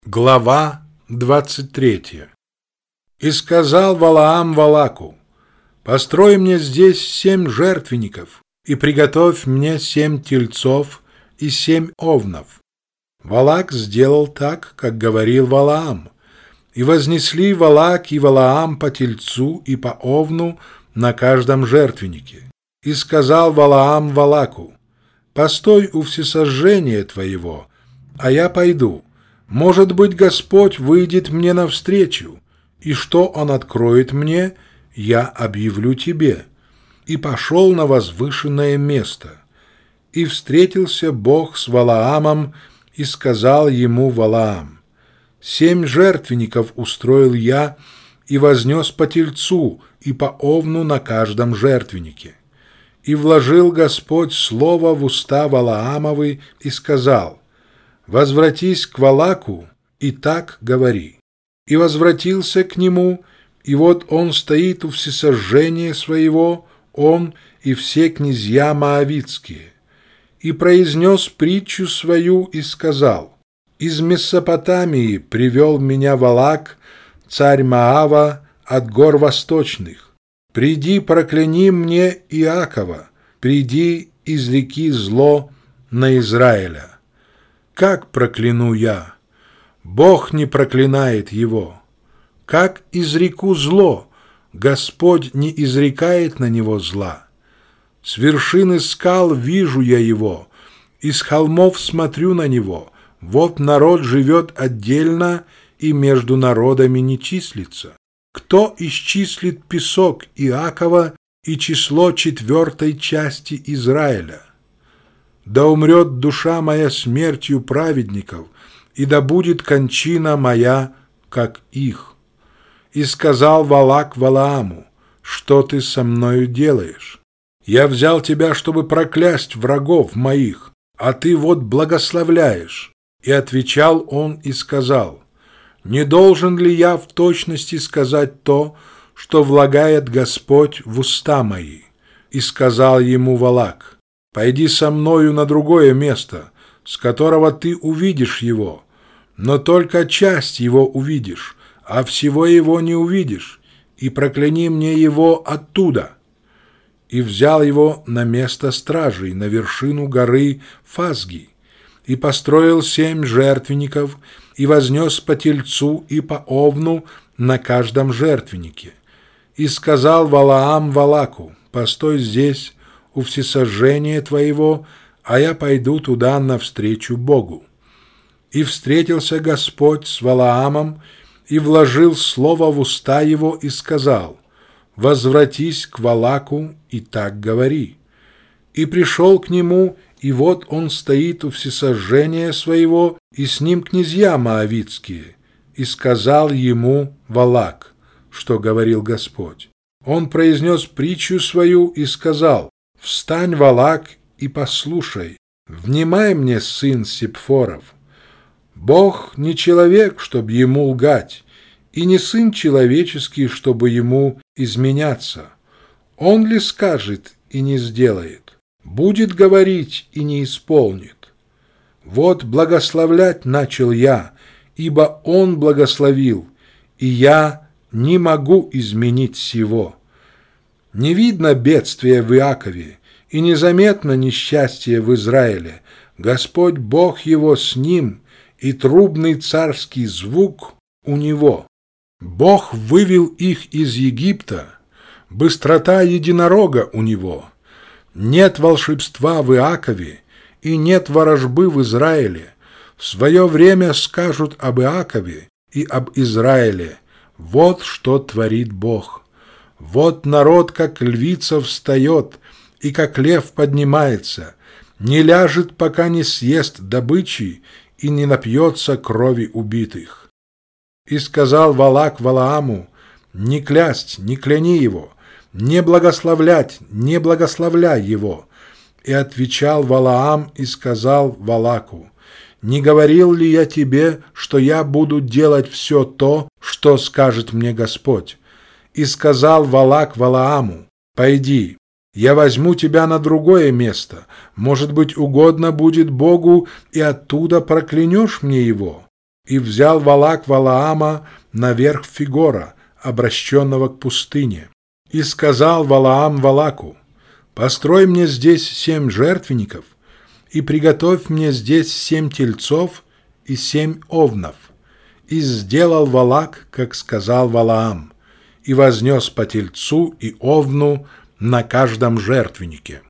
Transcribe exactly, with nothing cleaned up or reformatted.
Глава двадцать третья. «И сказал Валаам Валаку: построй мне здесь семь жертвенников, и приготовь мне семь тельцов и семь овнов. Валак сделал так, как говорил Валаам, и вознесли Валак и Валаам по тельцу и по овну на каждом жертвеннике. И сказал Валаам Валаку: постой у всесожжения твоего, а я пойду. Может быть, Господь выйдет мне навстречу, и что Он откроет мне, я объявлю тебе». И пошел на возвышенное место. И встретился Бог с Валаамом, и сказал ему Валаам: «Семь жертвенников устроил я, и вознес по тельцу и по овну на каждом жертвеннике». И вложил Господь слово в уста Валаамовы и сказал: «Возвратись к Валаку, и так говори». И возвратился к нему, и вот он стоит у всесожжения своего, он и все князья моавитские. И произнес притчу свою и сказал: «Из Месопотамии привел меня Валак, царь Моава, от гор восточных. Приди, прокляни мне Иакова, приди, изреки зло на Израиля». Как прокляну я? Бог не проклинает его. Как изреку зло? Господь не изрекает на него зла. С вершины скал вижу я его, из холмов смотрю на него. Вот народ живет отдельно и между народами не числится. Кто исчислит песок Иакова и число четвертой части Израиля? Да умрет душа моя смертью праведников, и да будет кончина моя, как их». И сказал Валак Валааму: «Что ты со мною делаешь? Я взял тебя, чтобы проклясть врагов моих, а ты вот благословляешь». И отвечал он и сказал: «Не должен ли я в точности сказать то, что влагает Господь в уста мои?» И сказал ему Валак: «Пойди со мною на другое место, с которого ты увидишь его, но только часть его увидишь, а всего его не увидишь, и прокляни мне его оттуда». И взял его на место стражей, на вершину горы Фазги, и построил семь жертвенников, и вознес по тельцу и по овну на каждом жертвеннике. И сказал Валаам Валаку: «Постой здесь у всесожжения твоего, а я пойду туда навстречу Богу». И встретился Господь с Валаамом, и вложил слово в уста его, и сказал: «Возвратись к Валаку, и так говори». И пришел к нему, и вот он стоит у всесожжения своего, и с ним князья моавитские. И сказал ему Валак, что говорил Господь. Он произнес притчу свою и сказал: «Встань, Валак, и послушай, внимай мне, сын Сепфоров. Бог не человек, чтобы ему лгать, и не сын человеческий, чтобы ему изменяться. Он ли скажет и не сделает? Будет говорить и не исполнит? Вот благословлять начал я, ибо он благословил, и я не могу изменить сего. Не видно бедствия в Иакове, и незаметно несчастье в Израиле. Господь Бог его с ним, и трубный царский звук у него. Бог вывел их из Египта, быстрота единорога у него. Нет волшебства в Иакове, и нет ворожбы в Израиле. В свое время скажут об Иакове и об Израиле: вот что творит Бог. Вот народ, как львица, встает, и как лев поднимается, не ляжет, пока не съест добычи, и не напьется крови убитых». И сказал Валак Валааму: «Не клясть, не кляни его, не благословлять, не благословляй его». И отвечал Валаам и сказал Валаку: «Не говорил ли я тебе, что я буду делать все то, что скажет мне Господь?» И сказал Валак Валааму: «Пойди, я возьму тебя на другое место, может быть, угодно будет Богу, и оттуда проклянешь мне его». И взял Валак Валаама наверх Фигора, обращенного к пустыне. И сказал Валаам Валаку: «Построй мне здесь семь жертвенников, и приготовь мне здесь семь тельцов и семь овнов». И сделал Валак, как сказал Валаам, и вознес по тельцу и овну на каждом жертвеннике.